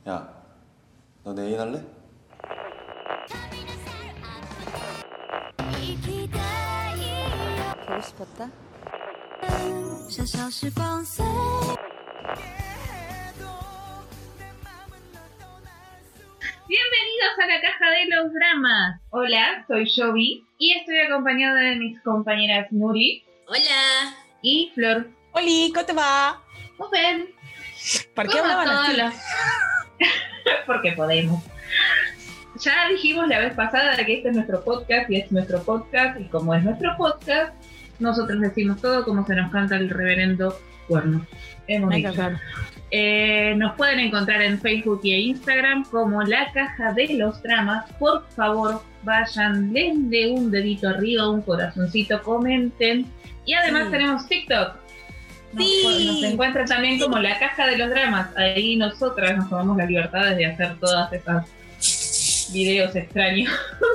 야, 너 내일 할래? 보고 싶었다? Bienvenidos a la caja de los dramas. Hola, soy Jovi y estoy acompañada de mis compañeras Nuri. Hola. Y Flor. Oli, ¿cómo te va? Muy bien. ¿Por qué hablaban así? Porque podemos. Ya dijimos la vez pasada que este es nuestro podcast y es nuestro podcast, y como es nuestro podcast, nosotros decimos todo como se nos canta el reverendo cuerno. Hemos dicho. Nos pueden encontrar en Facebook y Instagram como La Caja de los Dramas. Por favor, vayan, denle un dedito arriba, un corazoncito, comenten. Y además tenemos TikTok. Nos encuentran también como La Caja de los Dramas. Ahí nosotras nos tomamos las libertades de hacer todas esas videos extraños.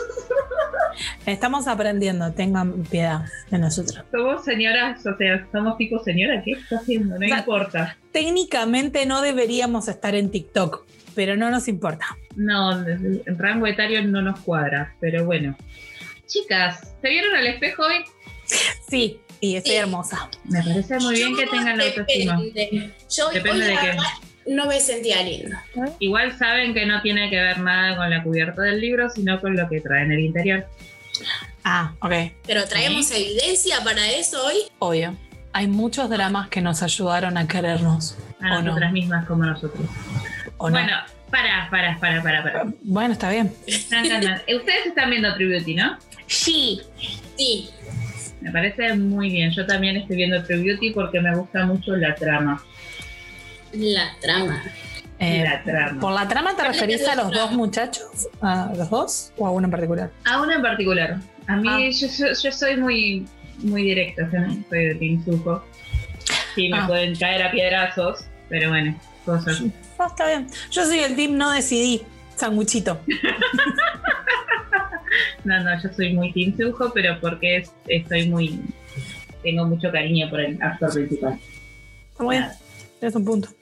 Estamos aprendiendo, tengan piedad de nosotros. Somos señoras, o sea, somos tipo señora, ¿qué está haciendo? No importa. Técnicamente no deberíamos estar en TikTok, pero no nos importa. No, el rango etario no nos cuadra, pero bueno. Chicas, ¿se vieron al espejo hoy? Sí, y estoy hermosa. Me parece muy bien que tengan la autoestima. Depende de qué. No me sentía linda. Igual saben que no tiene que ver nada con la cubierta del libro, sino con lo que trae en el interior. Ah, ok. Pero traemos evidencia para eso hoy. Obvio. Hay muchos dramas que nos ayudaron a querernos. A ¿o nosotras no? mismas como nosotros. ¿O no? Bueno, para. Bueno, está bien. Ustedes están viendo True Beauty, ¿no? Sí. Sí. Me parece muy bien. Yo también estoy viendo True Beauty porque me gusta mucho la trama. La trama. La trama. ¿Por la trama te referís a los dos muchachos? ¿A los dos? ¿O a uno en particular? A uno en particular. A mí, yo soy muy directa. O sea, soy de Team Zuko. Sí, me pueden caer a piedrazos, pero bueno, cosas. No, está bien. Yo soy el team no decidí, sanguchito. No, yo soy muy Team Zuko, pero porque tengo mucho cariño por el actor principal. Está muy bien. Tienes un punto.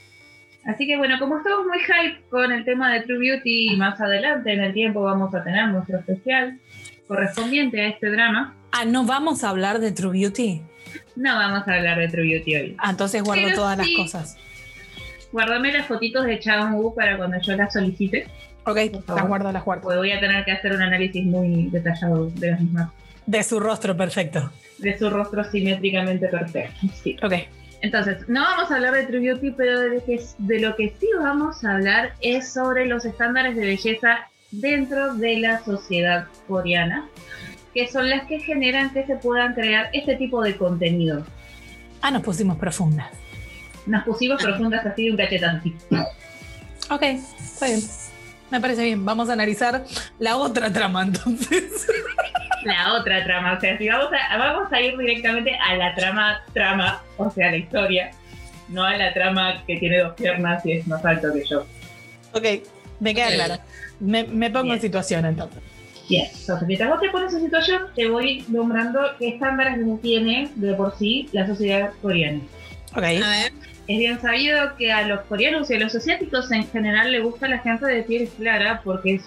Así que bueno, como estamos muy hype con el tema de True Beauty, más adelante en el tiempo vamos a tener nuestro especial correspondiente a este drama. ¿No vamos a hablar de True Beauty? No vamos a hablar de True Beauty hoy. Entonces guardo pero todas sí, las cosas. Guárdame las fotitos de Chang-woo para cuando yo las solicite. Ok, las guardo. Porque voy a tener que hacer un análisis muy detallado de las mismas. De su rostro perfecto. De su rostro simétricamente perfecto. Sí. Ok. Entonces, no vamos a hablar de True Beauty, pero de lo que sí vamos a hablar es sobre los estándares de belleza dentro de la sociedad coreana, que son las que generan que se puedan crear este tipo de contenido. Nos pusimos profundas. Nos pusimos profundas así de un cachetazo así. Ok, está bien. Me parece bien. Vamos a analizar la otra trama entonces. La otra trama, o sea, si vamos a ir directamente a la trama, o sea, la historia, no a la trama que tiene dos piernas y es más alto que yo. Ok, me queda claro. Me pongo en situación entonces. Bien, entonces mientras vos te pones en situación, te voy nombrando qué estándares tiene de por sí la sociedad coreana. Ok. A ver. Es bien sabido que a los coreanos y a los asiáticos en general le gusta la gente de piel clara porque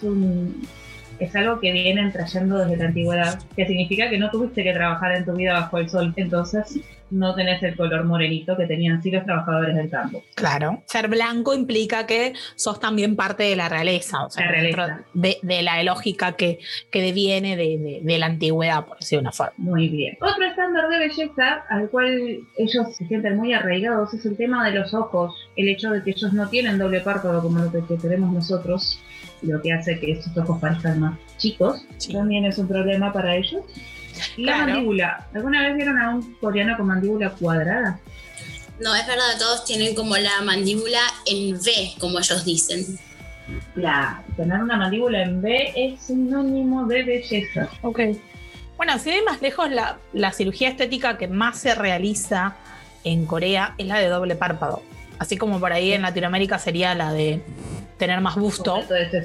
es algo que vienen trayendo desde la antigüedad, que significa que no tuviste que trabajar en tu vida bajo el sol, entonces no tenés el color morenito que tenían sí los trabajadores del campo. Claro. Ser blanco implica que sos también parte de la realeza, o sea, la realeza. De la lógica que deviene de la antigüedad, por decir una forma. Muy bien. Otro estándar de belleza al cual ellos se sienten muy arraigados es el tema de los ojos, el hecho de que ellos no tienen doble párpado como lo que tenemos nosotros, lo que hace que esos ojos parezcan más chicos, también es un problema para ellos. Y la mandíbula. ¿Alguna vez vieron a un coreano con mandíbula cuadrada? No, es verdad, todos tienen como la mandíbula en V, como ellos dicen. Claro, tener una mandíbula en V es sinónimo de belleza. Ok. Bueno, si de más lejos, la cirugía estética que más se realiza en Corea es la de doble párpado. Así como por ahí en Latinoamérica sería la de tener más busto.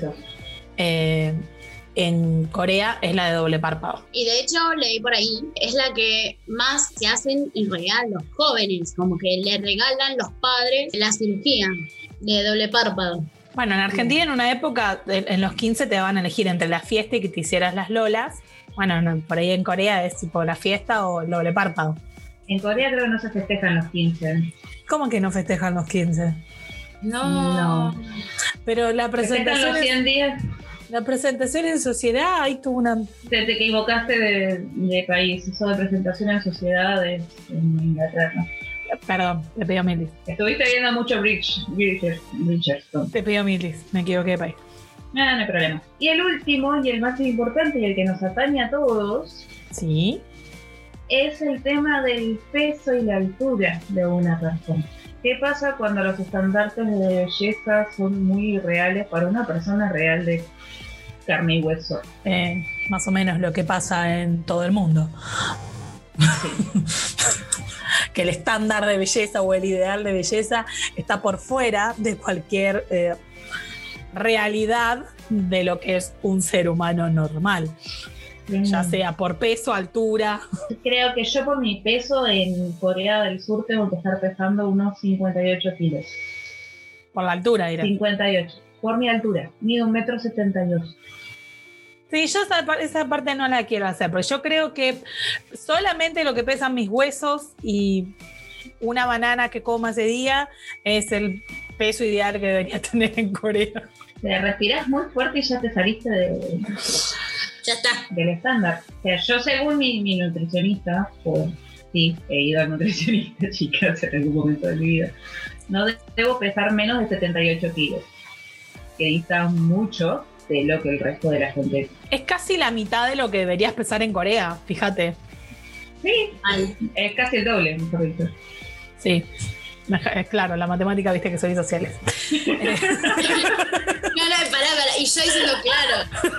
En Corea es la de doble párpado. Y de hecho, leí por ahí, es la que más se hacen en real los jóvenes, como que le regalan los padres la cirugía de doble párpado. Bueno, en Argentina en una época, en los 15 te daban a elegir entre la fiesta y que te hicieras las lolas. Bueno, no, por ahí en Corea es tipo la fiesta o el doble párpado. En Corea creo que no se festejan los 15. ¿Cómo que no festejan los 15? No. Pero la Festejan presentación, los 100 días. la presentación en sociedad, ahí tuvo una... Te equivocaste de país. Eso de presentación en sociedades en Inglaterra. Perdón, le pido milis. Estuviste viendo mucho Bridgerton. Te pido milis, me equivoqué de país. No hay problema. Y el último, y el más importante, y el que nos atañe a todos, Sí. es el tema del peso y la altura de una persona. ¿Qué pasa cuando los estandartes de belleza son muy reales para una persona real de carne y hueso? Más o menos lo que pasa en todo el mundo. Que el estándar de belleza o el ideal de belleza está por fuera de cualquier realidad de lo que es un ser humano normal. Ya sea por peso, altura. Creo que yo por mi peso en Corea del Sur tengo que estar pesando unos 58 kilos. Por la altura, diré. 58. Por mi altura. Mido 1,78 m. Sí, yo esa parte no la quiero hacer, pero yo creo que solamente lo que pesan mis huesos y una banana que coma ese día es el peso ideal que debería tener en Corea. Te respirás muy fuerte y ya te saliste Ya está. del estándar. O sea, yo según mi nutricionista, sí, he ido al nutricionista, chicas, en algún momento de mi vida, no debo pesar menos de 78 kilos, que dista mucho de lo que el resto de la gente. Es casi la mitad de lo que deberías pesar en Corea, fíjate. Sí, es casi el doble, mejor dicho. Sí, claro, la matemática, viste que soy sociales. No, pará. Y yo diciendo claro.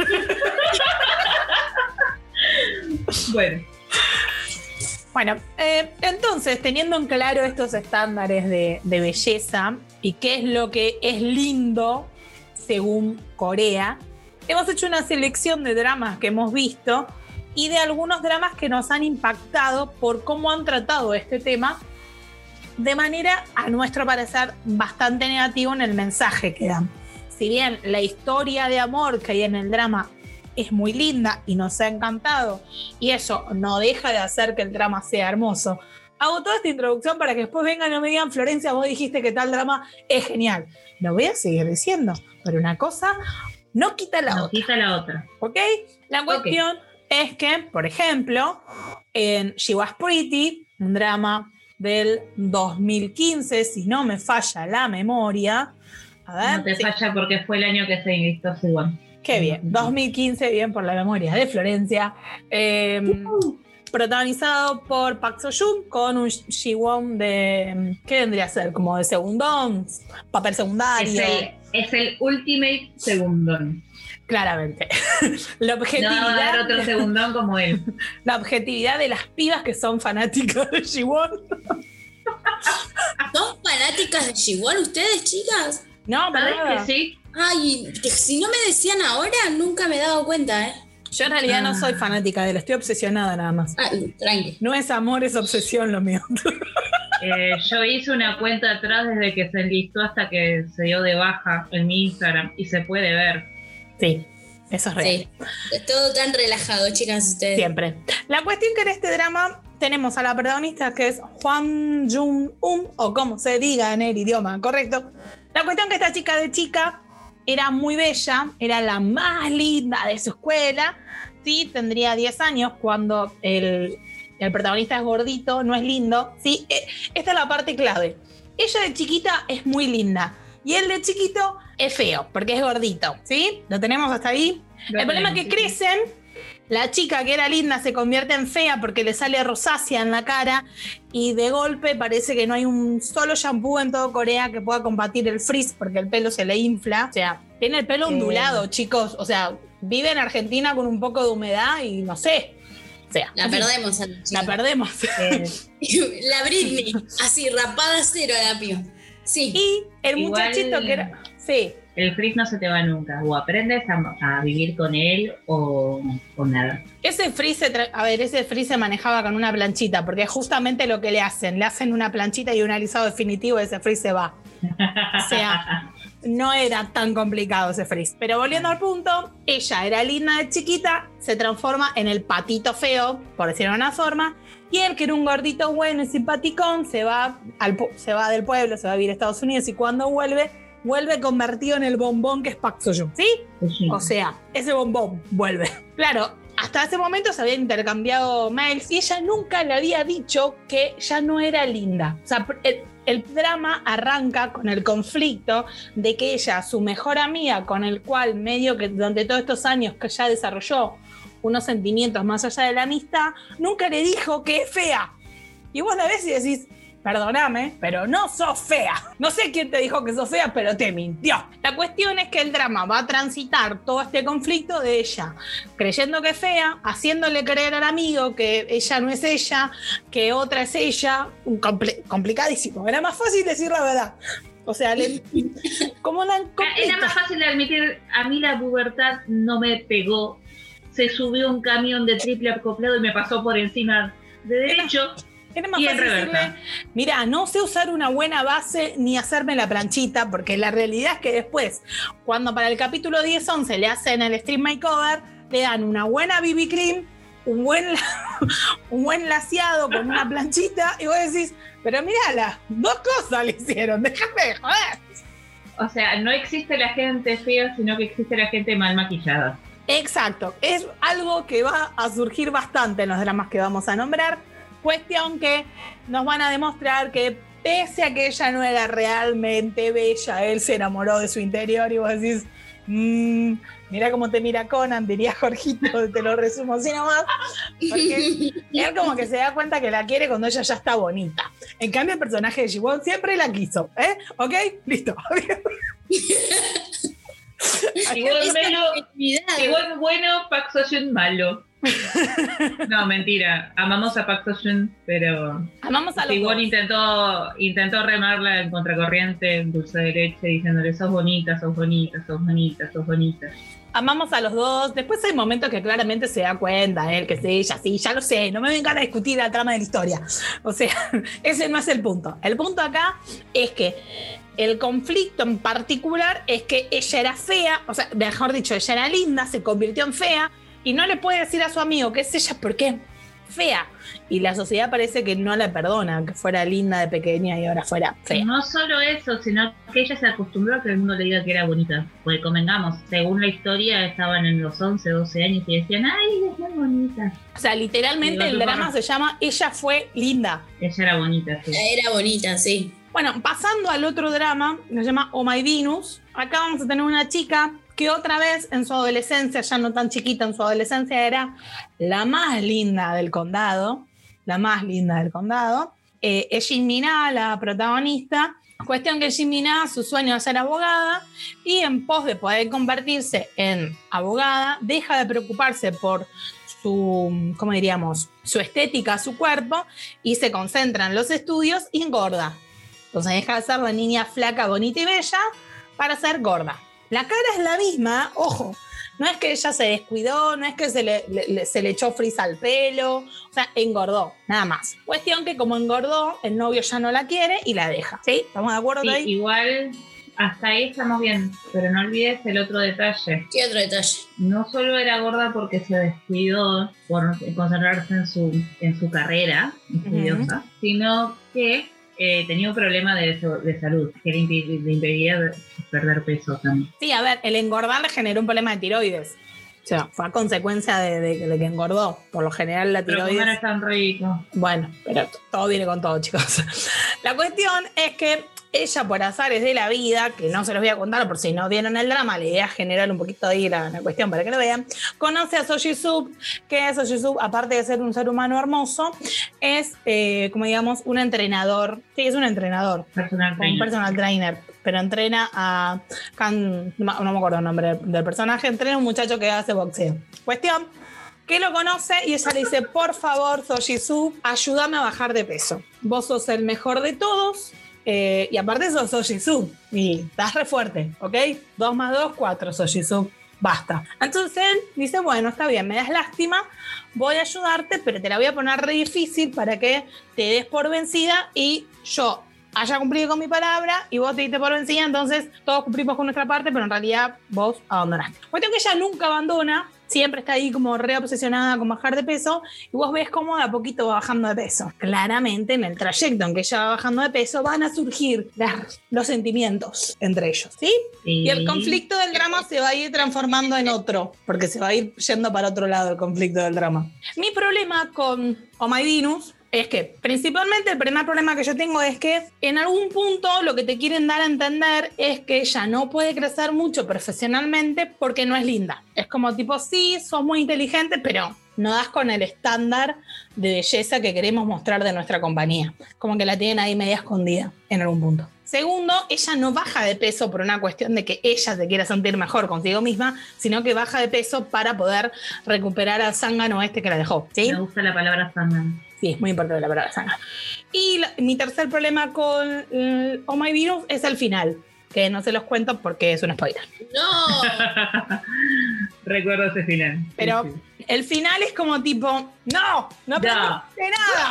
Bueno, Entonces, teniendo en claro estos estándares de belleza y qué es lo que es lindo según Corea, hemos hecho una selección de dramas que hemos visto y de algunos dramas que nos han impactado por cómo han tratado este tema de manera, a nuestro parecer, bastante negativo en el mensaje que dan. Si bien la historia de amor que hay en el drama es muy linda y nos ha encantado, y eso no deja de hacer que el drama sea hermoso, hago toda esta introducción para que después vengan y me digan: Florencia, vos dijiste que tal drama es genial. Lo voy a seguir diciendo, pero una cosa no quita la otra. quita la otra. ¿Ok? La cuestión es que, por ejemplo, en She Was Pretty, un drama del 2015, si no me falla la memoria. A ver, No te falla porque fue el año que se invitó Siwon. Qué bien, 2015, bien por la memoria de Florencia. Protagonizado por Park Seo-joon con un Ji-won de... ¿Qué vendría a ser? Como de segundón, papel secundario. Es el ultimate segundón. Claramente. La No va a haber otro segundón como él. La objetividad de las pibas que son fanáticas de Ji-won. ¿Son fanáticas de Ji-won ustedes, chicas? No, ¿Sabes nada. que sí? Ay, que si no me decían ahora, nunca me he dado cuenta, ¿eh? Yo en realidad no soy fanática de él, estoy obsesionada nada más. Ah, tranqui. No es amor, es obsesión lo mío. Yo hice una cuenta atrás desde que se enlistó hasta que se dio de baja en mi Instagram y se puede ver. Sí, eso es real. Sí, todo tan relajado, chicas, ustedes. Siempre. La cuestión que en este drama tenemos a la protagonista, que es Hwang Jung-un, o como se diga en el idioma correcto. La cuestión que esta chica de chica era muy bella, era la más linda de su escuela, sí, tendría 10 años cuando el protagonista es gordito, no es lindo, sí, esta es la parte clave. Ella de chiquita es muy linda y él de chiquito es feo, porque es gordito, ¿sí? ¿Lo tenemos hasta ahí? El problema es que crecen, la chica que era linda se convierte en fea porque le sale rosácea en la cara y de golpe parece que no hay un solo shampoo en todo Corea que pueda combatir el frizz porque el pelo se le infla. O sea, tiene el pelo ondulado, chicos. O sea, vive en Argentina con un poco de humedad y no sé. O sea, La perdemos a la chica. la perdemos. La Britney, así, rapada cero la piba. Sí. Y el Igual- muchachito que era... Sí. El frizz no se te va nunca. O aprendes a vivir con él o nada. Ese frizz se manejaba con una planchita, porque es justamente lo que le hacen una planchita y un alisado definitivo y ese frizz se va. O sea, no era tan complicado ese freeze. Pero volviendo al punto, ella era linda de chiquita, se transforma en el patito feo, por decirlo de una forma, y él, que era un gordito bueno y simpaticón, se va del pueblo, se va a vivir a Estados Unidos, y cuando vuelve convertido en el bombón que es Park Seo-joon, ¿sí? Sí. O sea, ese bombón vuelve. Claro, hasta ese momento se habían intercambiado mails y ella nunca le había dicho que ya no era linda. O sea, el drama arranca con el conflicto de que ella, su mejor amiga, con el cual medio que durante todos estos años que ya desarrolló unos sentimientos más allá de la amistad, nunca le dijo que es fea. Y vos la ves y decís, perdóname, pero no sos fea. No sé quién te dijo que sos fea, pero te mintió. La cuestión es que el drama va a transitar todo este conflicto de ella creyendo que es fea, haciéndole creer al amigo que ella no es ella, que otra es ella. Complicadísimo. Era más fácil decir la verdad. O sea, ¿cómo la era más fácil de admitir, a mí la pubertad no me pegó. Se subió un camión de triple acoplado y me pasó por encima de derecho. Era más fácil decirle, mira, no sé usar una buena base ni hacerme la planchita, porque la realidad es que después, cuando para el capítulo 10-11 le hacen el stream makeover, le dan una buena BB cream, un buen laseado con una planchita, y vos decís, pero mírala, 2 cosas le hicieron, déjame de joder. O sea, no existe la gente fea, sino que existe la gente mal maquillada. Exacto, es algo que va a surgir bastante en los dramas que vamos a nombrar. Cuestión que nos van a demostrar que pese a que ella no era realmente bella, él se enamoró de su interior y vos decís, mira cómo te mira Conan, diría Jorgito, te lo resumo así nomás, porque él como que se da cuenta que la quiere cuando ella ya está bonita. En cambio el personaje de Ji-won siempre la quiso, ¿ok? Listo. Igual bueno, Park Seo-joon malo. No, mentira. Amamos a Park Seo-joon, pero amamos a los Ji-won dos. intentó remarla en contracorriente, en dulce de leche, diciéndole sos bonita, sos bonita, sos bonita, sos bonita. Amamos a los dos. Después hay momentos que claramente se da cuenta él, que es ella, sí, ya lo sé, no me vengan a discutir la trama de la historia. O sea, ese no es el punto. El punto acá es que el conflicto en particular es que ella era fea, o sea, mejor dicho, ella era linda, se convirtió en fea, y no le puede decir a su amigo que es ella porque es fea. Y la sociedad parece que no la perdona, que fuera linda de pequeña y ahora fuera fea. No solo eso, sino que ella se acostumbró a que el mundo le diga que era bonita. Porque convengamos, según la historia, estaban en los 11, 12 años y decían, ¡ay, es muy bonita! O sea, literalmente el drama se llama Ella fue linda. Ella era bonita, sí. Era bonita, sí. Bueno, pasando al otro drama, que se llama Oh My Venus, acá vamos a tener una chica que otra vez en su adolescencia, ya no tan chiquita, en su adolescencia era la más linda del condado, es Jin Mina, la protagonista. Cuestión que Jin Mina, su sueño es ser abogada, y en pos de poder convertirse en abogada, deja de preocuparse por su estética, su cuerpo, y se concentra en los estudios y engorda. Entonces deja de ser la niña flaca, bonita y bella para ser gorda. La cara es la misma, ojo, no es que ella se descuidó, no es que se le echó frizz al pelo, o sea, engordó, nada más. Cuestión que como engordó, el novio ya no la quiere y la deja, ¿sí? ¿Estamos de acuerdo sí, ahí? Igual, hasta ahí estamos bien, pero no olvides el otro detalle. ¿Qué otro detalle? No solo era gorda porque se descuidó por concentrarse en su carrera estudiosa, sino que tenía un problema de salud que le impedía perder peso también. Sí, a ver, el engordar le generó un problema de tiroides. O sea, fue a consecuencia de que engordó. Por lo general la tiroides... Pero comer es tan rico. Bueno, pero todo viene con todo, chicos. La cuestión es que ella, por azares de la vida, que no se los voy a contar por si no vieron el drama, la idea es generar un poquito ahí la cuestión para que lo vean, conoce a So Ji-sub, que So Ji-sub, aparte de ser un ser humano hermoso, es, un entrenador. Sí, es un entrenador. Un personal trainer. Pero entrena a... no me acuerdo el nombre del personaje. Entrena a un muchacho que hace boxeo. Cuestión que lo conoce y ella le dice, por favor, So Ji-sub, ayúdame a bajar de peso. Vos sos el mejor de todos. Y aparte sos So Ji-sub y estás re fuerte, ¿ok? 2 más 2, 4, So Ji-sub, basta. Entonces él dice, bueno, está bien, me das lástima, voy a ayudarte, pero te la voy a poner re difícil para que te des por vencida y yo haya cumplido con mi palabra y vos te diste por vencida, entonces todos cumplimos con nuestra parte, pero en realidad vos abandonaste. Cuestión que ella nunca abandona, siempre está ahí como re obsesionada con bajar de peso y vos ves cómo de a poquito va bajando de peso. Claramente en el trayecto en que ella va bajando de peso van a surgir los sentimientos entre ellos, ¿sí? Sí. Y el conflicto del drama se va a ir transformando en otro, porque se va a ir yendo para otro lado el conflicto del drama. Mi problema con Oh My Venus es que principalmente el primer problema que yo tengo es que en algún punto lo que te quieren dar a entender es que ella no puede crecer mucho profesionalmente porque no es linda. Es como tipo, sí, sos muy inteligente, pero no das con el estándar de belleza que queremos mostrar de nuestra compañía. Como que la tienen ahí media escondida en algún punto. Segundo, ella no baja de peso por una cuestión de que ella se quiera sentir mejor consigo misma, sino que baja de peso para poder recuperar al zángano este que la dejó, ¿sí? Me gusta la palabra zángano. Sí, es muy importante la palabra zángano. Y mi tercer problema con Oh My Venus es el final, que no se los cuento porque es un spoiler. No. Recuerdo ese final. Pero Sí. el final es como tipo, no aprendiste nada.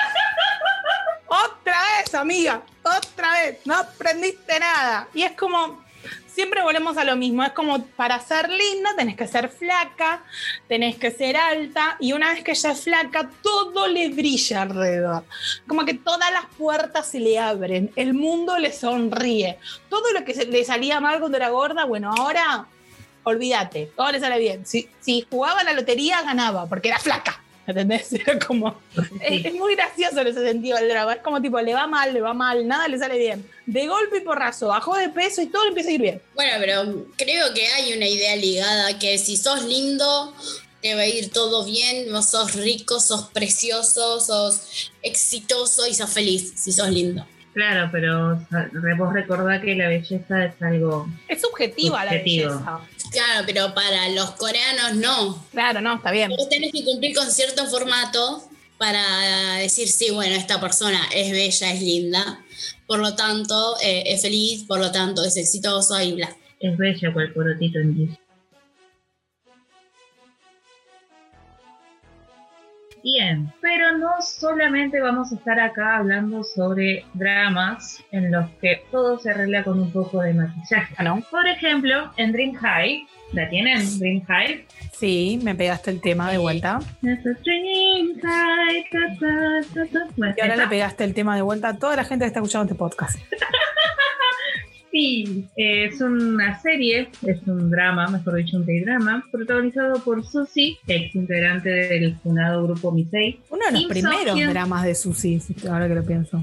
Otra vez, amiga, otra vez, no aprendiste nada. Y es como, siempre volvemos a lo mismo, es como para ser linda tenés que ser flaca, tenés que ser alta, y una vez que ella es flaca, todo le brilla alrededor. Como que todas las puertas se le abren, el mundo le sonríe. Todo lo que le salía mal cuando era gorda, bueno, ahora olvídate, todo le sale bien. Si jugaba la lotería, ganaba, porque era flaca. ¿Entendés? Era como, es muy gracioso en ese sentido el drama. Es como tipo, le va mal, nada le sale bien. De golpe y porrazo, bajó de peso y todo le empieza a ir bien. Bueno, pero creo que hay una idea ligada que si sos lindo, te va a ir todo bien. Vos sos rico, sos precioso, sos exitoso y sos feliz si sos lindo. Claro, pero vos recordá que la belleza es algo... Es subjetiva la Subjetivo. belleza. Claro, pero para los coreanos no. Claro, no, está bien. Vos tenés que cumplir con cierto formato para decir, sí, bueno, esta persona es bella, es linda, por lo tanto es feliz, por lo tanto es exitoso y bla. Es bello cual porotito en Dios. Bien, pero no solamente vamos a estar acá hablando sobre dramas en los que todo se arregla con un poco de maquillaje. ¿Ah, no? Por ejemplo, en Dream High, ¿la tienen? Dream High. Sí, me pegaste el tema de vuelta. Dream High, Bueno, Y ahora esa- le pegaste el tema de vuelta a toda la gente que está escuchando este podcast. Sí, es una serie, es un drama, mejor dicho, un K-drama, protagonizado por Suzy, ex integrante del funado grupo Misei. Uno de los Kim primeros So-hyun. dramas de Suzy, ahora que lo pienso.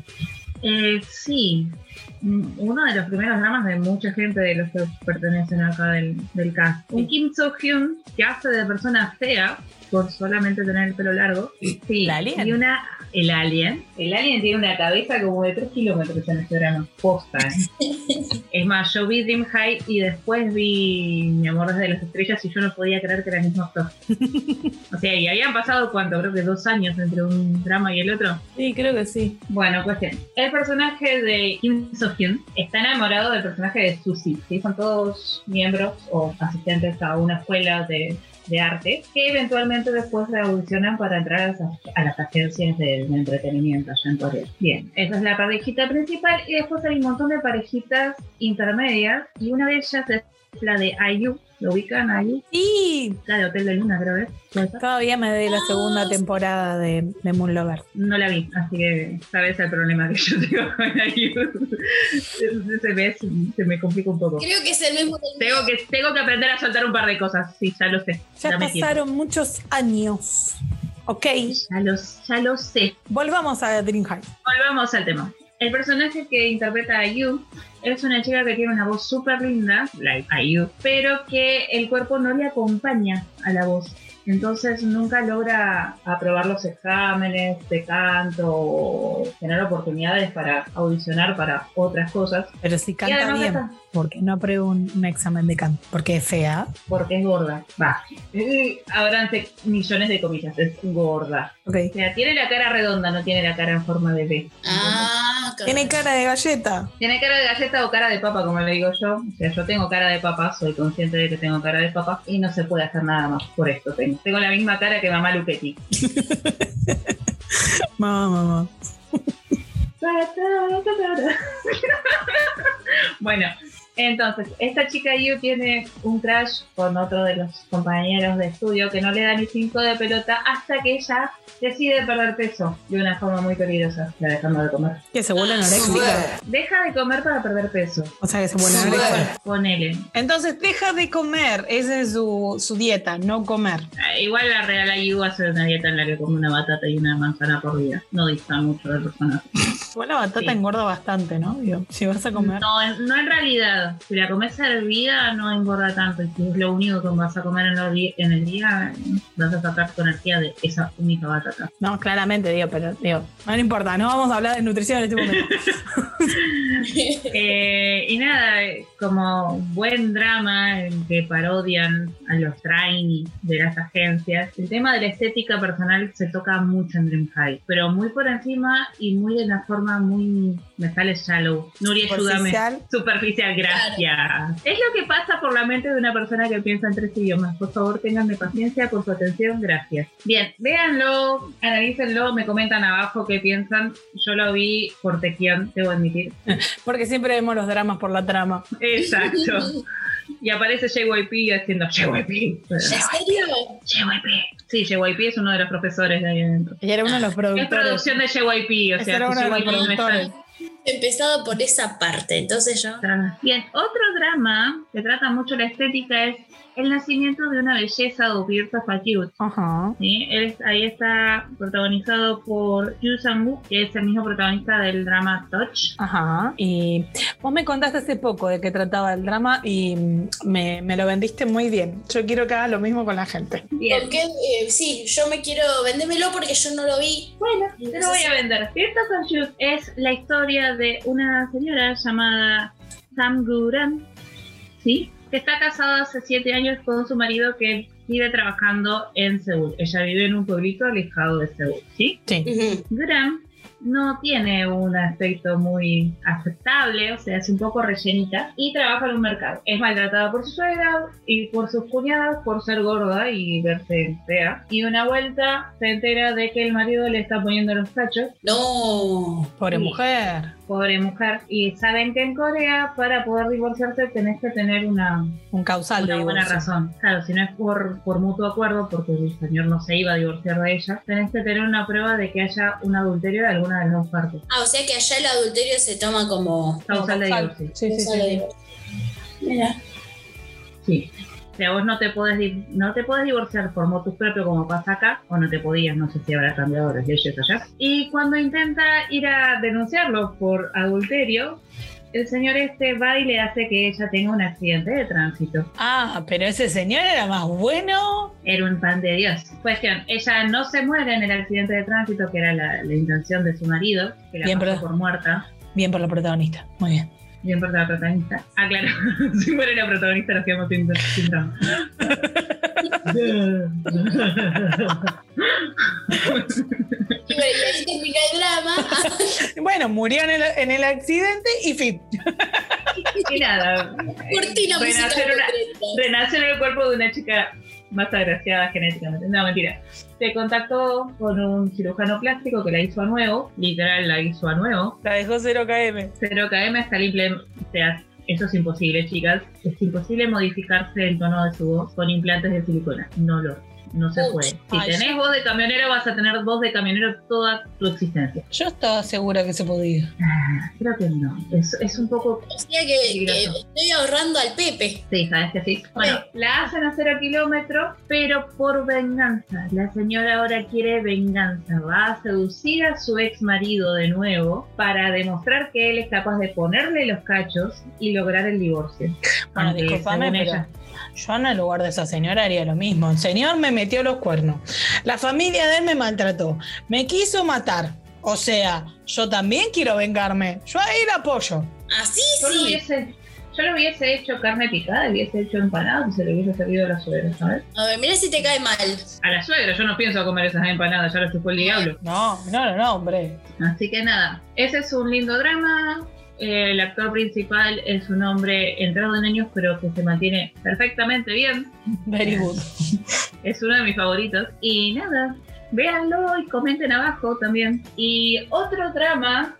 Sí, uno de los primeros dramas de mucha gente de los que pertenecen acá del cast. Un Kim So-hyun que hace de persona fea por solamente tener el pelo largo. Sí, ¿El alien? y el alien. El alien tiene una cabeza como de 3 kilómetros en este drama. Posta, ¿eh? Es más, yo vi Dream High y después vi Mi amor desde las estrellas y yo no podía creer que era el mismo actor. O sea, y habían pasado, ¿cuánto? Creo que 2 años entre un drama y el otro. Sí, creo que sí. Bueno, cuestión. El personaje de Kim So-hyun está enamorado del personaje de Suzy. ¿Sí? Son todos miembros o asistentes a una escuela de arte que eventualmente después se audicionan para entrar a las agencias de entretenimiento allá en Corea. Bien, esa es la parejita principal y después hay un montón de parejitas intermedias y una de ellas es la de IU. ¿Lo ubican IU? Y La de Hotel de Luna, creo que es. todavía me doy la segunda temporada de Moon Lover. No la vi, así que sabes el problema que yo tengo con IU. Se me complica un poco. Creo que es el mismo del Tengo que aprender a soltar un par de cosas, sí, ya lo sé. Ya Dame tiempo. pasaron muchos años. Ok, Ya lo sé. volvamos a Dream High. Volvamos al tema. El personaje que interpreta a IU es una chica que tiene una voz súper linda, like IU, pero que el cuerpo no le acompaña a la voz. Entonces nunca logra aprobar los exámenes de canto o tener oportunidades para audicionar para otras cosas. Pero si Y canta además bien, está- ¿por qué no apruebo un examen de canto? Porque es fea. Porque es gorda. Va. Ábranse millones de comillas, es gorda. Ok. O sea, tiene la cara redonda, no tiene la cara en forma de B. claro. Tiene cara de galleta. Tiene cara de galleta o cara de papa, como le digo yo. O sea, yo tengo cara de papa, soy consciente de que tengo cara de papa y no se puede hacer nada más por esto. Tengo la misma cara que mamá Luchetti. Mamá. Bueno, entonces, esta chica Yu tiene un crush con otro de los compañeros de estudio que no le da ni 5 de pelota hasta que ella decide perder peso de una forma muy peligrosa, la dejando de comer. Que se vuelve anoréxica. Deja de comer para perder peso, O sea, que se vuelve anoréxica. ponele. Entonces, deja de comer. Esa es su dieta, no comer. Igual la real Yu hace una dieta en la que come una batata y una manzana por día. No dista mucho del personaje. Igual la batata Sí. engorda bastante, ¿no? Digo, si vas a comer. No, no en realidad. Si la comes hervida no engorda tanto. Y si es lo único que vas a comer en el día, vas a sacar tu energía de esa única batata. No, claramente, pero no importa, no vamos a hablar de nutrición en este momento. Y nada, como buen drama en que parodian a los trainees de las agencias, el tema de la estética personal se toca mucho en Dream High, pero muy por encima y muy de una forma muy, me sale shallow. Nuri, ayúdame. Superficial, gracias. Es lo que pasa por la mente de una persona que piensa en 3 idiomas. Por favor, ténganme paciencia por su atención, gracias. Bien, véanlo, analícenlo, me comentan abajo qué piensan. Yo lo vi por tequión, debo admitir. Porque siempre vemos los dramas por la trama. Exacto. Y aparece JYP haciendo JYP. ¿En serio? JYP. Sí, JYP es uno de los profesores de ahí adentro. Ella era uno de los Es productores. producción de JYP, o Ese sea, era que uno de los JYP no está- productores. Empezado por esa parte, entonces yo... Bien, otro drama que trata mucho la estética es el nacimiento de una belleza o Birth of a Cute. Ajá. ¿Sí? Ahí está protagonizado por Yu Sang-woo, que es el mismo protagonista del drama Touch. Ajá. Y vos me contaste hace poco de qué trataba el drama y me lo vendiste muy bien. Yo quiero que hagas lo mismo con la gente. Bien. Porque sí, yo me quiero... Vendémelo porque yo no lo vi. Bueno, te lo voy a vender. Birth of a Cute es la historia de una señora llamada Sam Guram, ¿sí? Que está casada hace 7 años con su marido que vive trabajando en Seúl. Ella vive en un pueblito alejado de Seúl, ¿sí? Sí. Ujú. Guram no tiene un aspecto muy aceptable, o sea, es un poco rellenita y trabaja en un mercado. Es maltratada por su suegra y por sus cuñadas por ser gorda y verse fea. Y una vuelta se entera de que el marido le está poniendo los cachos. No. Pobre Sí. mujer. Pobre mujer. Y saben que en Corea para poder divorciarse tenés que tener una Un causal de buena divorcio. razón. Claro, si no es por mutuo acuerdo, porque el señor no se iba a divorciar de ella, tenés que tener una prueba de que haya un adulterio de alguna de las dos partes. Ah, o sea que allá el adulterio se toma como... Causal de divorcio. Sí, sí, solo sí. divorcio. Mira. Sí. O sea, vos no te podés divorciar por motus propio como pasa acá, o no te podías, no sé si habrá cambiado las leyes allá. Y cuando intenta ir a denunciarlo por adulterio, el señor va y le hace que ella tenga un accidente de tránsito. Ah, pero ese señor era más bueno. Era un pan de Dios. Cuestión, ella no se muere en el accidente de tránsito, que era la intención de su marido, que la Bien, pasó pero- por muerta. Bien por la protagonista. Muy bien. Bien por la protagonista. Ah, claro. Si muere la protagonista, nos quedamos sin drama. Y bueno, y ahí termina el drama. Bueno, murió en el accidente y fin. Y nada. Cortina musical concreta. Renació en el cuerpo de una chica más agraciada genéticamente. No, mentira. Se contactó con un cirujano plástico que la hizo a nuevo. Literal, la hizo a nuevo. La dejó 0 km. 0 km hasta el implante. O sea, eso es imposible, chicas. Es imposible modificarse el tono de su voz con implantes de silicona. No se puede. Si Ay, tenés voz de camionero, vas a tener voz de camionero toda tu existencia. Yo estaba segura que se podía. Creo que no. Es un poco. O sea que estoy ahorrando al Pepe. Sí, sabes que sí. Bueno, la hacen a 0 kilómetros, pero por venganza. La señora ahora quiere venganza. Va a seducir a su ex marido de nuevo para demostrar que él es capaz de ponerle los cachos y lograr el divorcio. Bueno, Aunque, discúlpame, según pero ella, yo en el lugar de esa señora haría lo mismo. El señor me metió los cuernos. La familia de él me maltrató. Me quiso matar. O sea, yo también quiero vengarme. Yo ahí la apoyo. Así yo lo hubiese hecho carne picada, le hubiese hecho empanadas y se le hubiese servido a la suegra, ¿sabes? A ver, mira si te cae mal. A la suegra, yo no pienso comer esas empanadas, ya lo chupó el diablo. No, hombre. Así que nada, ese es un lindo drama. El actor principal es un hombre entrado en años, pero que se mantiene perfectamente bien. Very good. Es uno de mis favoritos. Y nada, véanlo y comenten abajo también. Y otro drama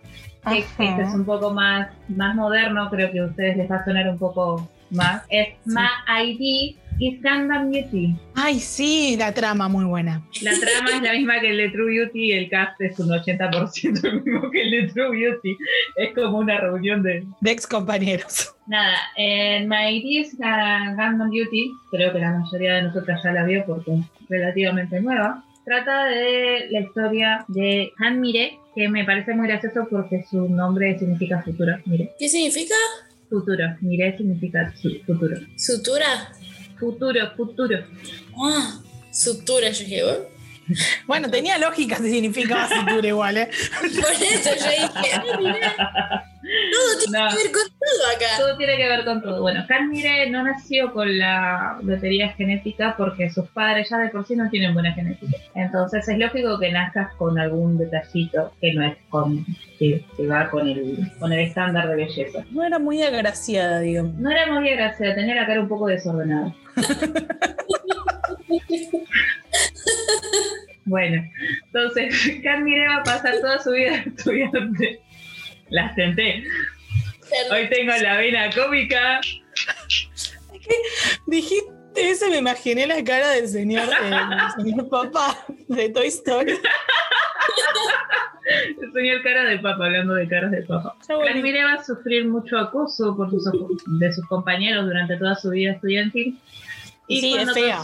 Este es un poco más moderno, creo que a ustedes les va a sonar un poco más. Es My ID is Gundam Beauty. Ay, sí, la trama muy buena. La trama es la misma que el de True Beauty, el cast es un 80% el mismo que el de True Beauty. Es como una reunión de ex compañeros. Nada, en My ID is Gundam Beauty, creo que la mayoría de nosotras ya la vio porque es relativamente nueva. Trata de la historia de Han Mire, que me parece muy gracioso porque su nombre significa futuro. Mire. ¿Qué significa? Futuro. Mire significa futuro. ¿Sutura? Futuro. Ah, sutura, yo dije, ¿eh? Bueno, tenía lógica si significaba sutura igual, ¿eh? Por eso yo dije, mirá. Todo tiene que ver con todo acá. Todo tiene que ver con todo. Bueno, Han Mire no nació con la lotería genética porque sus padres ya de por sí no tienen buena genética. Entonces es lógico que nazcas con algún detallito que no es que va con el estándar de belleza. No era muy agraciada, digamos. No era muy agraciada, tenía la cara un poco desordenada. Bueno, entonces Han Mire va a pasar toda su vida estudiante. La senté. Hoy tengo la vena cómica. Dijiste eso, me imaginé la cara del señor papá de Toy Story. El señor cara de papa, hablando de caras de papa. Han Mire va a sufrir mucho acoso de sus compañeros durante toda su vida estudiantil. Y sí, es fea.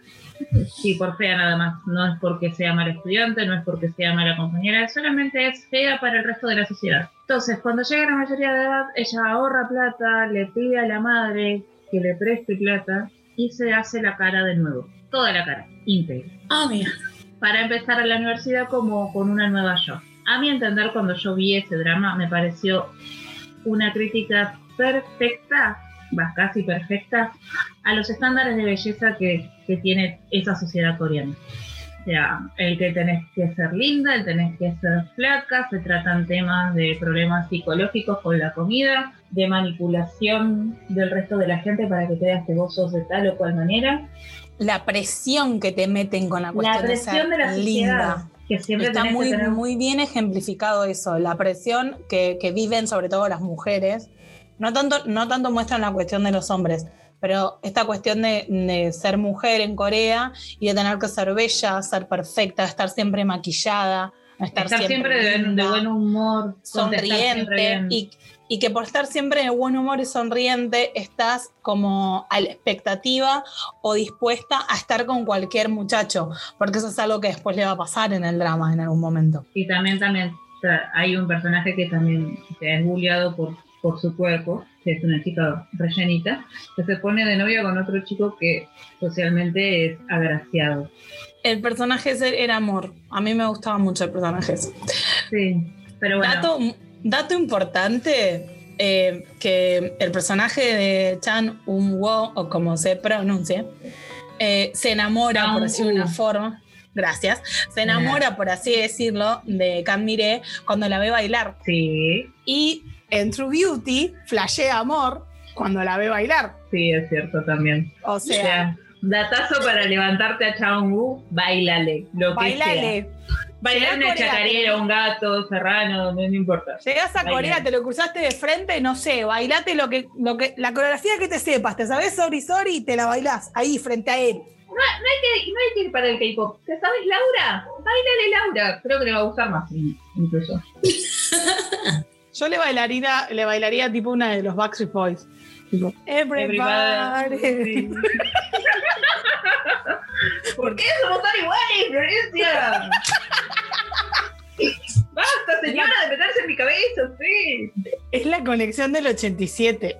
Sí, por fea nada más. No es porque sea mala estudiante, no es porque sea mala compañera, solamente es fea para el resto de la sociedad. Entonces, cuando llega a la mayoría de edad, ella ahorra plata, le pide a la madre que le preste plata y se hace la cara de nuevo. Toda la cara, íntegra. Ah, mira. Para empezar a la universidad como con una nueva yo. A mi entender, cuando yo vi ese drama, me pareció una crítica perfecta, casi perfecta, a los estándares de belleza que tiene esa sociedad coreana. O sea, el que tenés que ser linda, el tenés que ser flaca, se tratan temas de problemas psicológicos con la comida, de manipulación del resto de la gente para que creas que vos sos de tal o cual manera. La presión que te meten con la cuestión de ser de la sociedad, linda. Que siempre está muy, que tener... muy bien ejemplificado eso, la presión que viven sobre todo las mujeres. No tanto muestran la cuestión de los hombres, pero esta cuestión de ser mujer en Corea y de tener que ser bella, ser perfecta, estar siempre maquillada, estar siempre de buen humor, sonriente, y que por estar siempre de buen humor y sonriente estás como a la expectativa o dispuesta a estar con cualquier muchacho, porque eso es algo que después le va a pasar en el drama en algún momento. Y también o sea, hay un personaje que también es bulleado por su cuerpo, que es una chica rellenita, que se pone de novia con otro chico que socialmente es agraciado. El personaje ese era amor. A mí me gustaba mucho el personaje ese. Sí, pero bueno. Dato importante, que el personaje de Chan Un-woo, o como se pronuncia, se enamora, por decirlo de una forma, gracias, se enamora, por así decirlo, de Han Mire cuando la ve bailar. Sí. Y en True Beauty flashea amor cuando la ve bailar. Sí, es cierto también. O sea, datazo para levantarte a Chaung-woo, bailale, lo que sea. Bailar una chacarera, un gato, serrano, no importa. Llegás a Corea, te lo cruzaste de frente, no sé, bailate lo que la coreografía que te sepas, te sabes sorry sorry y te la bailás ahí frente a él. No hay que ir para el K-pop. ¿Te sabes Laura? Bailale Laura. Creo que le va a gustar más, incluso. Yo le bailaría tipo una de los Backstreet Boys. Tipo, Everybody. Sí. ¿Por qué somos tan iguales, Florencia? Basta, señora, de meterse en mi cabeza, sí. Es la conexión del 87.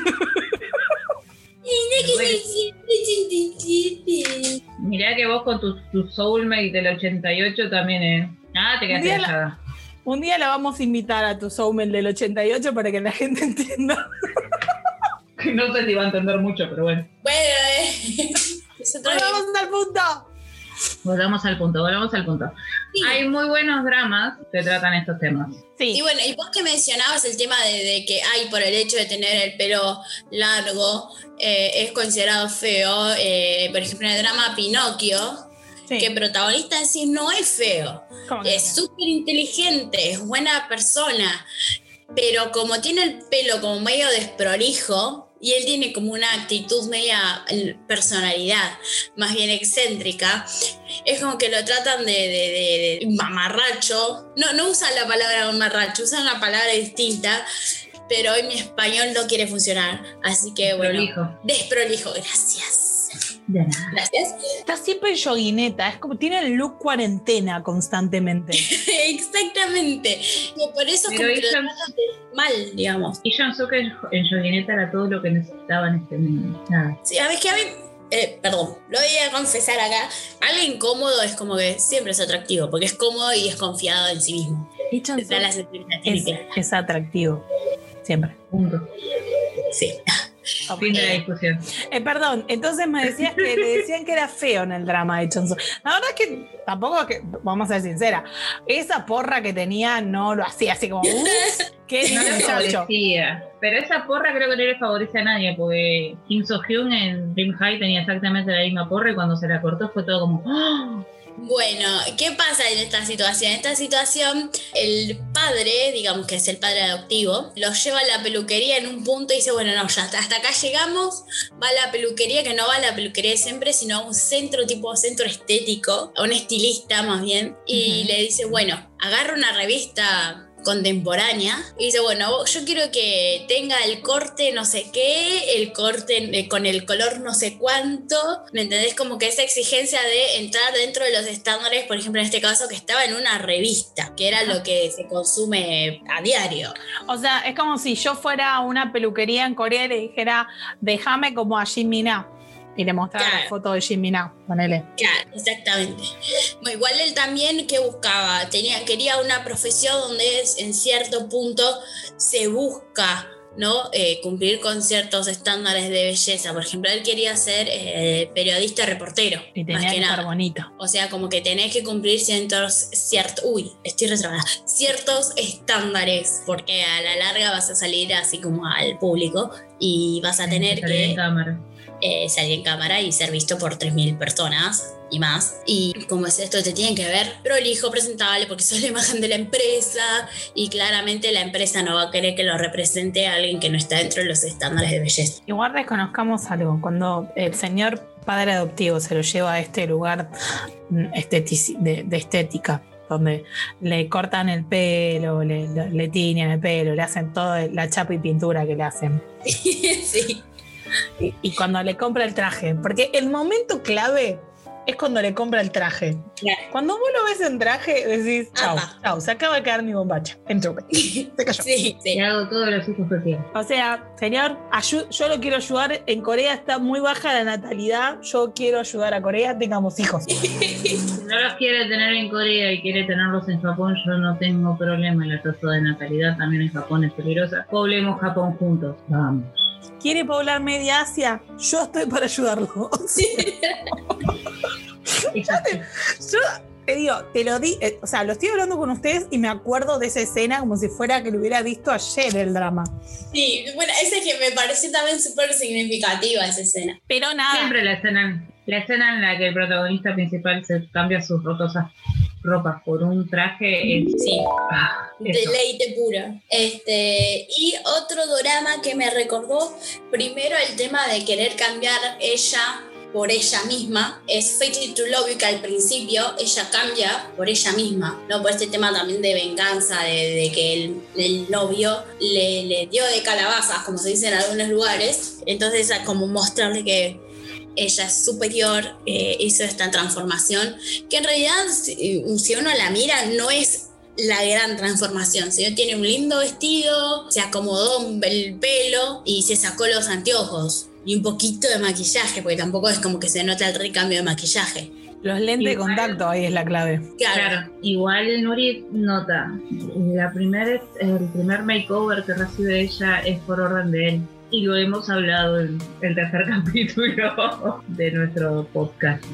Mirá que vos con tu soulmate del 88 también te quedaste callada. Un día la vamos a invitar a tu soulmate del 88 para que la gente entienda. No sé si va a entender mucho, pero bueno. Volvamos al punto. Volvamos al punto. Sí. Hay muy buenos dramas que tratan estos temas. Sí. Y bueno, y vos que mencionabas el tema de que hay por el hecho de tener el pelo largo, es considerado feo. Por ejemplo, en el drama Pinocchio, Sí. que el protagonista en sí no es feo. ¿Cómo que Es no? súper inteligente, es buena persona, pero como tiene el pelo como medio desprolijo, y él tiene como una actitud media personalidad, más bien excéntrica, es como que lo tratan de mamarracho. No usan la palabra mamarracho, usan una palabra distinta, pero hoy mi español no quiere funcionar. Así que bueno. Desprolijo, gracias. De nada. Gracias. Está siempre en yoguineta, es como tiene el look cuarentena constantemente. Exactamente. Y por eso Pero como que lo ella- tratan de mal, digamos. Y John Suk en Yoguineta era todo lo que necesitaba en este mundo. Nada. Sí, a ver, que a mí, perdón, lo voy a confesar acá. Alguien cómodo es como que siempre es atractivo, porque es cómodo y es confiado en sí mismo. Y Chan Da la típica. es atractivo, siempre. Punto. Sí. Fin de la discusión. Perdón, entonces me decías que le decían que era feo en el drama de Chonzo. La verdad es que tampoco, vamos a ser sinceras, esa porra que tenía no lo hacía así como, qué No lindo le muchacho. favorecía. Pero esa porra creo que no le favorece a nadie, porque Kim So-hyun en Dream High tenía exactamente la misma porra y cuando se la cortó fue todo como ¡oh! Bueno, ¿qué pasa en esta situación? En esta situación, el padre, digamos que es el padre adoptivo, lo lleva a la peluquería en un punto y dice, bueno, no, ya hasta acá llegamos, va a la peluquería, que no va a la peluquería de siempre, sino a un centro tipo centro estético, a un estilista más bien, y le dice, bueno, agarra una revista contemporánea y dice, bueno, yo quiero que tenga el corte no sé qué, el corte con el color no sé cuánto, ¿me entendés? Como que esa exigencia de entrar dentro de los estándares, por ejemplo en este caso que estaba en una revista, que era lo que se consume a diario. O sea, es como si yo fuera a una peluquería en Corea y le dijera, déjame como a Jin Mina. Y le mostraba Claro. la foto de Jin Mina, ponele. Claro, exactamente. Bueno, igual él también, ¿qué buscaba? Quería una profesión donde en cierto punto se busca, ¿no? Cumplir con ciertos estándares de belleza. Por ejemplo, él quería ser periodista reportero. Y tenía más que que estar nada. bonito. O sea, como que tenés que cumplir ciertos estándares, porque a la larga vas a salir así como al público y vas a tener Salir en que cámara. salir en cámara y ser visto por 3.000 personas y más. Y como es esto, te tienen que ver prolijo, presentable, porque sos la imagen de la empresa y claramente la empresa no va a querer que lo represente a alguien que no está dentro de los estándares de belleza. Igual reconozcamos algo, cuando el señor padre adoptivo se lo lleva a este lugar de estética, donde le cortan el pelo, le tiñen el pelo, le hacen toda la chapa y pintura que le hacen. Sí. Y cuando le compra el traje, porque el momento clave es cuando le compra el traje. Claro. Cuando vos lo ves en traje, decís, chau, Apa. chau, se acaba de caer mi bombacha. Entró, se cayó. Sí, sí. Te hago todos los hijos que quiero. O sea, señor, yo lo quiero ayudar. En Corea está muy baja la natalidad. Yo quiero ayudar a Corea, tengamos hijos. Si no los quiere tener en Corea y quiere tenerlos en Japón, yo no tengo problema. La tasa de natalidad también en Japón es peligrosa. Poblemos Japón juntos. Vamos. ¿Quiere poblar media Asia? Yo estoy para ayudarlo. O sea, Es así. yo te digo, te lo di, o sea, lo estoy hablando con ustedes y me acuerdo de esa escena como si fuera que lo hubiera visto ayer el drama. Sí, bueno, esa que me pareció también súper significativa esa escena. Pero nada. Siempre la escena en la que el protagonista principal se cambia sus ropas por un traje es... Sí. Eso. Deleite pura. Y otro drama que me recordó, primero el tema de querer cambiar ella por ella misma, es Fated to Love You, que al principio ella cambia por ella misma, ¿no? Por este tema también de venganza, de que el novio le dio de calabazas, como se dice en algunos lugares, entonces como mostrarle que ella es superior, hizo esta transformación, que en realidad si uno la mira no es la gran transformación, sino tiene un lindo vestido, se acomodó el pelo y se sacó los anteojos y un poquito de maquillaje, porque tampoco es como que se nota el recambio de maquillaje. Los lentes de Igual- contacto, ahí es la clave. Claro, igual Nuri nota, el primer makeover que recibe ella es por orden de él. Y lo hemos hablado en el tercer capítulo de nuestro podcast.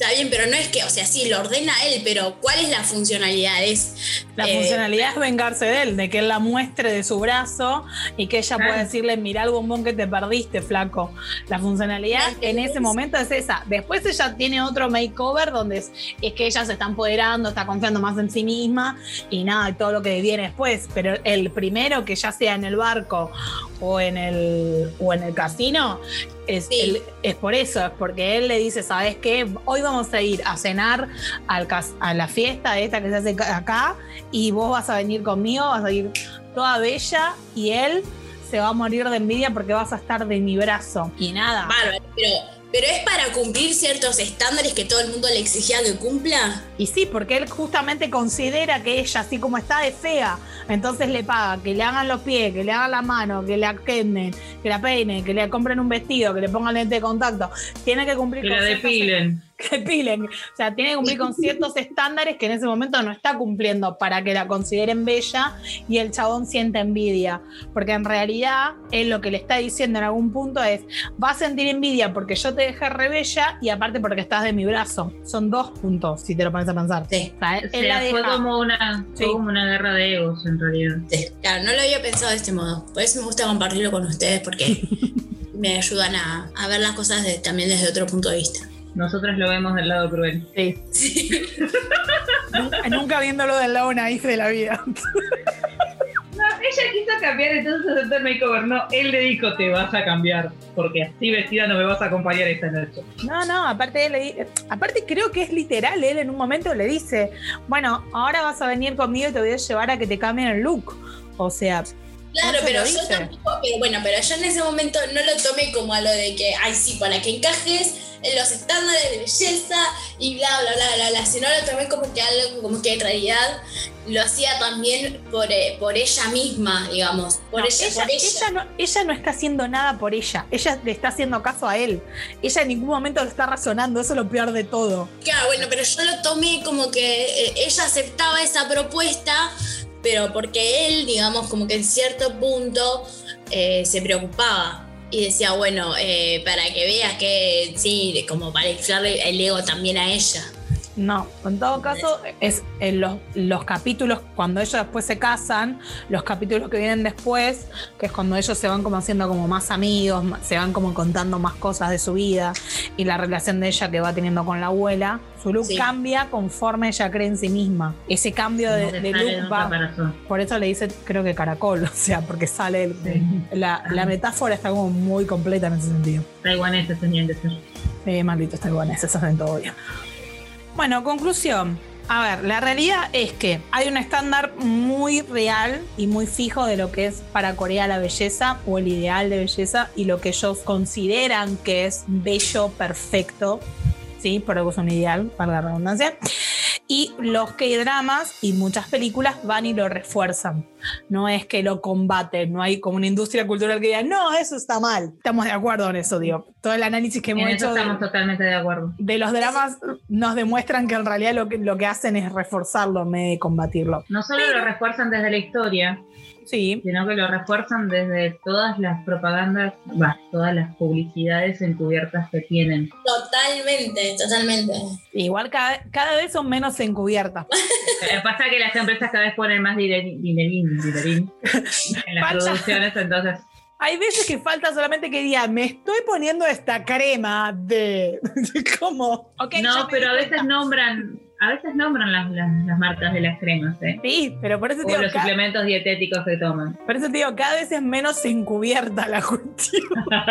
Está bien, pero no es que, o sea, sí, lo ordena él, pero ¿cuál es la funcionalidad? La funcionalidad es vengarse de él, de que él la muestre de su brazo y que ella pueda decirle, mirá el bombón que te perdiste, flaco. La funcionalidad en ese momento es esa. Después ella tiene otro makeover donde es que ella se está empoderando, está confiando más en sí misma y nada, y todo lo que viene después. Pero el primero, que ya sea en el barco o en el casino, es por eso, es porque él le dice, ¿sabes qué? Hoy vamos a ir a cenar a la fiesta esta que se hace acá y vos vas a venir conmigo, vas a ir toda bella y él se va a morir de envidia porque vas a estar de mi brazo. Y nada. Bárbaro, pero es para cumplir ciertos estándares que todo el mundo le exigía que cumpla. Y sí, porque él justamente considera que ella, así como está, es fea. Entonces le paga que le hagan los pies, que le hagan la mano, que le atienden, que la peinen, que le compren un vestido, que le pongan lente de contacto. Tiene que cumplir con depilen. Que depilen. O sea, tiene que cumplir con ciertos estándares que en ese momento no está cumpliendo para que la consideren bella y el chabón sienta envidia. Porque en realidad él lo que le está diciendo en algún punto es, vas a sentir envidia porque yo te dejé re bella y aparte porque estás de mi brazo. Son 2 puntos, si te lo pones a pensar. Sí. O sea, él la deja. Fue como una guerra de egos en realidad. Sí. Claro, no lo había pensado de este modo. Por eso me gusta compartirlo con ustedes porque me ayudan a ver las cosas también desde otro punto de vista. Nosotros lo vemos del lado cruel. Sí. Nunca viéndolo del lado naif de la vida. No, ella quiso cambiar, entonces aceptó el makeover. No, él le dijo, te vas a cambiar, porque así vestida no me vas a acompañar esta noche. No, aparte creo que es literal, él en un momento le dice, bueno, ahora vas a venir conmigo y te voy a llevar a que te cambien el look. O sea... Claro, pero yo tampoco, pero yo en ese momento no lo tomé como a lo de que, ay, sí, para que encajes en los estándares de belleza y bla, bla, bla, bla, bla. Sino lo tomé como que algo, como que en realidad lo hacía también por ella misma, digamos. Ella no está haciendo nada por ella le está haciendo caso a él. Ella en ningún momento lo está razonando, eso es lo peor de todo. Claro, bueno, pero yo lo tomé como que ella aceptaba esa propuesta, pero porque él, digamos, como que en cierto punto se preocupaba y decía, bueno, para que veas que sí, como para inflarle el ego también a ella. No, en todo caso, es en los capítulos, cuando ellos después se casan, los capítulos que vienen después, que es cuando ellos se van como haciendo como más amigos, se van como contando más cosas de su vida y la relación de ella que va teniendo con la abuela, su look cambia conforme ella cree en sí misma. Ese cambio de look va... Por eso le dice, creo que caracol, o sea, porque sale... La metáfora está como muy completa en ese sentido. Taiwaneses tenían que ser. Malditos taiwaneses, hacen todo bien. Bueno, conclusión. A ver, la realidad es que hay un estándar muy real y muy fijo de lo que es para Corea la belleza o el ideal de belleza y lo que ellos consideran que es bello, perfecto, ¿sí? Por algo es un ideal, para la redundancia. Y los K-dramas y muchas películas van y lo refuerzan. No es que lo combaten, no hay como una industria cultural que diga, no, eso está mal. Estamos de acuerdo en eso, digo. Todo el análisis que hemos hecho estamos totalmente de acuerdo. De los dramas nos demuestran que en realidad lo que hacen es reforzarlo en vez de combatirlo. No solo lo refuerzan desde la historia, sí, sino que lo refuerzan desde todas las propagandas, todas las publicidades encubiertas que tienen. Totalmente. Igual cada vez son menos encubiertas. Pasa que las empresas cada vez ponen más dinerín en las producciones, entonces... Hay veces que falta solamente que diga, me estoy poniendo esta crema de... ¿Cómo? Okay, no, pero a veces nombran las marcas de las cremas, ¿eh? Sí, pero por eso digo... O los suplementos dietéticos que toman. Por eso te digo, cada vez es menos encubierta la cuestión.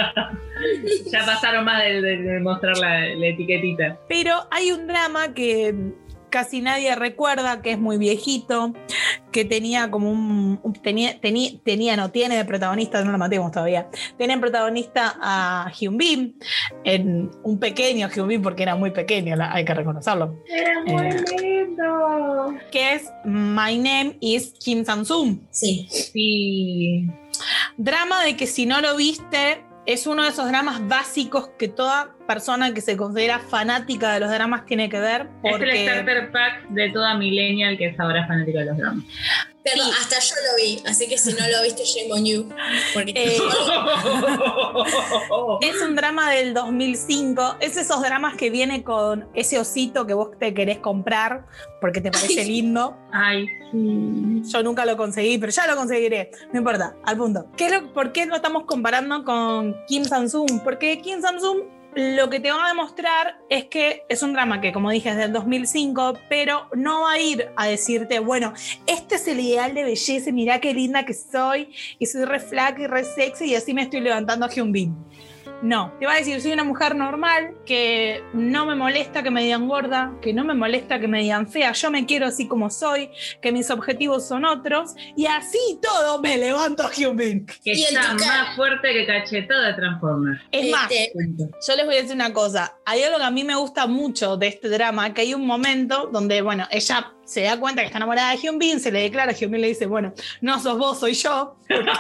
Ya pasaron más de mostrar la etiquetita. Pero hay un drama que casi nadie recuerda, que es muy viejito, que tenía como tiene de protagonista, no lo matemos todavía, tenía en protagonista a Hyun Bin, un pequeño Hyun Bin, porque era muy pequeño, hay que reconocerlo. Era muy lindo. Que es My Name is Kim Sang-sum. Sí. Drama de que si no lo viste, es uno de esos dramas básicos que toda persona que se considera fanática de los dramas tiene que ver. Porque... Es el starter pack de toda millennial que es ahora fanática de los dramas. Perdón, Sí. hasta yo lo vi, así que si no lo viste, shame on you. Porque Es un drama del 2005. Es esos dramas que viene con ese osito que vos te querés comprar porque te parece lindo. Ay, sí. Yo nunca lo conseguí, pero ya lo conseguiré. No importa, al punto. ¿Por qué lo estamos comparando con Kim Sang-soo? Porque Kim Sang-soo lo que te va a demostrar es que es un drama que, como dije, es del 2005, pero no va a ir a decirte, bueno, este es el ideal de belleza y mirá qué linda que soy y soy re flaca y re sexy y así me estoy levantando a Hyunbin. No, te va a decir, soy una mujer normal, que no me molesta que me digan gorda, que no me molesta que me digan fea, yo me quiero así como soy, que mis objetivos son otros, y así todo me levanto a Hyunbin. Que Y en está tu cara. más fuerte que cachetado de Transformers. Es más, yo les voy a decir una cosa, hay algo que a mí me gusta mucho de este drama, que hay un momento donde, bueno, ella se da cuenta que está enamorada de Hyunbin, se le declara, Hyunbin le dice, bueno, no sos vos, soy yo.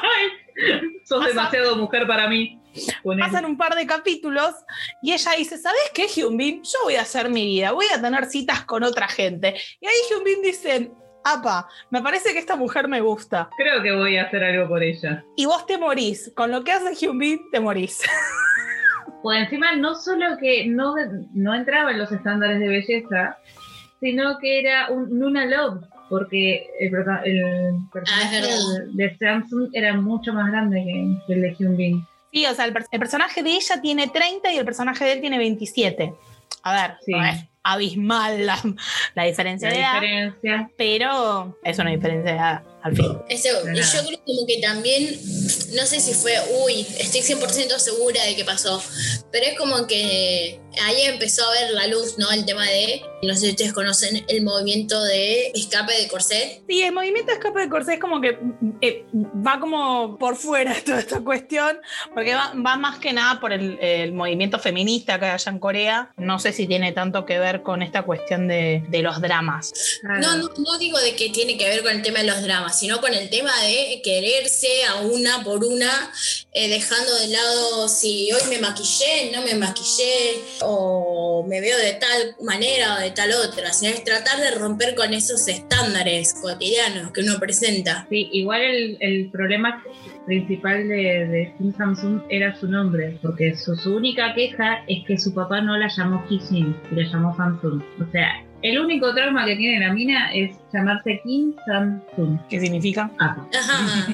Sos demasiado mujer para mí. Pasan un par de capítulos y ella dice, ¿sabes qué, Hyunbin? Yo voy a hacer mi vida, voy a tener citas con otra gente. Y ahí Hyunbin dice, apa, me parece que esta mujer me gusta. Creo que voy a hacer algo por ella. Y vos te morís. Con lo que hace Hyunbin, te morís. Pues encima no solo que no entraba en los estándares de belleza, sino que era un Luna Love, porque el personaje es verdad. de Samsung era mucho más grande que el de Hyunbin. Sí, o sea, el personaje de ella tiene 30 y el personaje de él tiene 27. A ver, Sí. no es abismal la diferencia La de edad, diferencia. pero es una diferencia de edad, al fin. Eso, y yo creo como que también, no sé si fue, estoy 100% segura de que pasó, pero es como que ahí empezó a ver la luz, ¿no? El tema de, no sé si ustedes conocen el movimiento de escape de corset. Sí, el movimiento de escape de corsé es como que va como por fuera de toda esta cuestión, porque va más que nada por el movimiento feminista que hay allá en Corea. No sé si tiene tanto que ver con esta cuestión de los dramas. Claro. No digo de que tiene que ver con el tema de los dramas, sino con el tema de quererse a una por una, dejando de lado si hoy me maquillé, no me maquillé, o me veo de tal manera o de tal otra, sino es tratar de romper con esos estándares cotidianos que uno presenta. Sí, igual el problema principal de Kim Samsung era su nombre, porque su única queja es que su papá no la llamó Kishin, y la llamó Samsung. O sea, el único trauma que tiene la mina es llamarse Kim Samsung. ¿Qué significa? Ah, Ajá.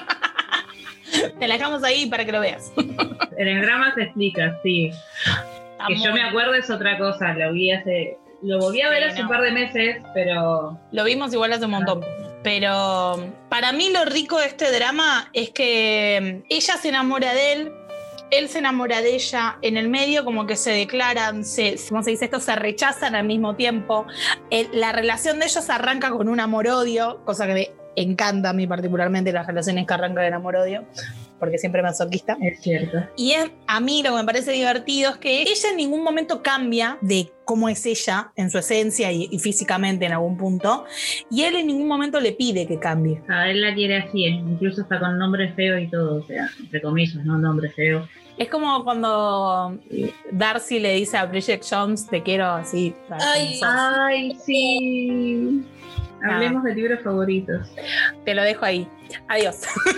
Te la dejamos ahí para que lo veas. en el drama se explica, sí. Que yo me acuerdo es otra cosa, lo volví a ver Sí, hace no. un par de meses, pero Lo vimos igual hace un montón. Pero para mí lo rico de este drama es que ella se enamora de él se enamora de ella, en el medio como que se declaran, ¿cómo se dice esto? Se rechazan al mismo tiempo. La relación de ellos arranca con un amor-odio, cosa que me encanta a mí particularmente, las relaciones que arrancan en amor-odio, porque siempre masoquista. es cierto. Y a mí lo que me parece divertido es que ella en ningún momento cambia de cómo es ella en su esencia y físicamente en algún punto, y él en ningún momento le pide que cambie. A él la quiere así, incluso hasta con nombre feo y todo, o sea, entre comillas, no nombre feo. Es como cuando Darcy le dice a Bridget Jones, te quiero así. Ay, Ay, sí. Hablemos de libros favoritos. Te lo dejo ahí. Adiós.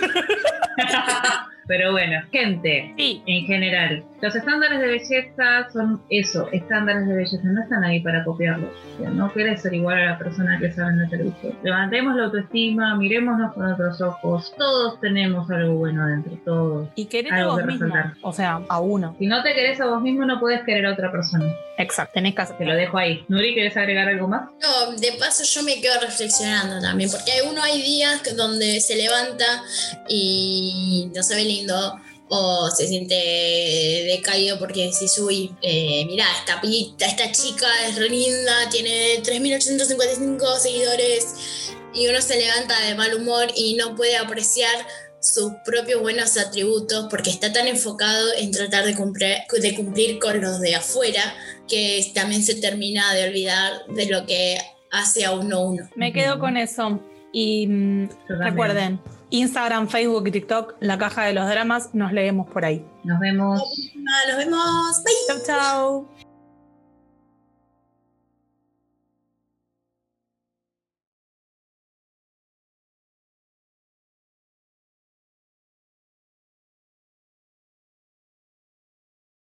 Pero bueno, gente, Sí. en general, los estándares de belleza son eso, estándares de belleza, no están ahí para copiarlos. O sea, no querés ser igual a la persona que sale en la televisión. Levantemos la autoestima, mirémonos con otros ojos. Todos tenemos algo bueno adentro, todos. Y querete a Algo vos que mismo. resaltar. O sea, a uno. Si no te querés a vos mismo, no puedes querer a otra persona. Exacto. Tenés que hacer. Te lo dejo ahí. Nuri, ¿querés agregar algo más? No, de paso yo me quedo reflexionando también, porque hay días donde se levanta y no se ve lindo, o se siente decaído porque decís, uy, mirá, esta chica es re linda, tiene 3.855 seguidores, y uno se levanta de mal humor y no puede apreciar sus propios buenos atributos porque está tan enfocado en tratar de cumplir con los de afuera que también se termina de olvidar de lo que hace a uno. Me quedo con eso. Y Yo también. recuerden, Instagram, Facebook y TikTok, La Caja de los Dramas, nos leemos por ahí. Nos vemos. Nos vemos, bye. Chau, chau.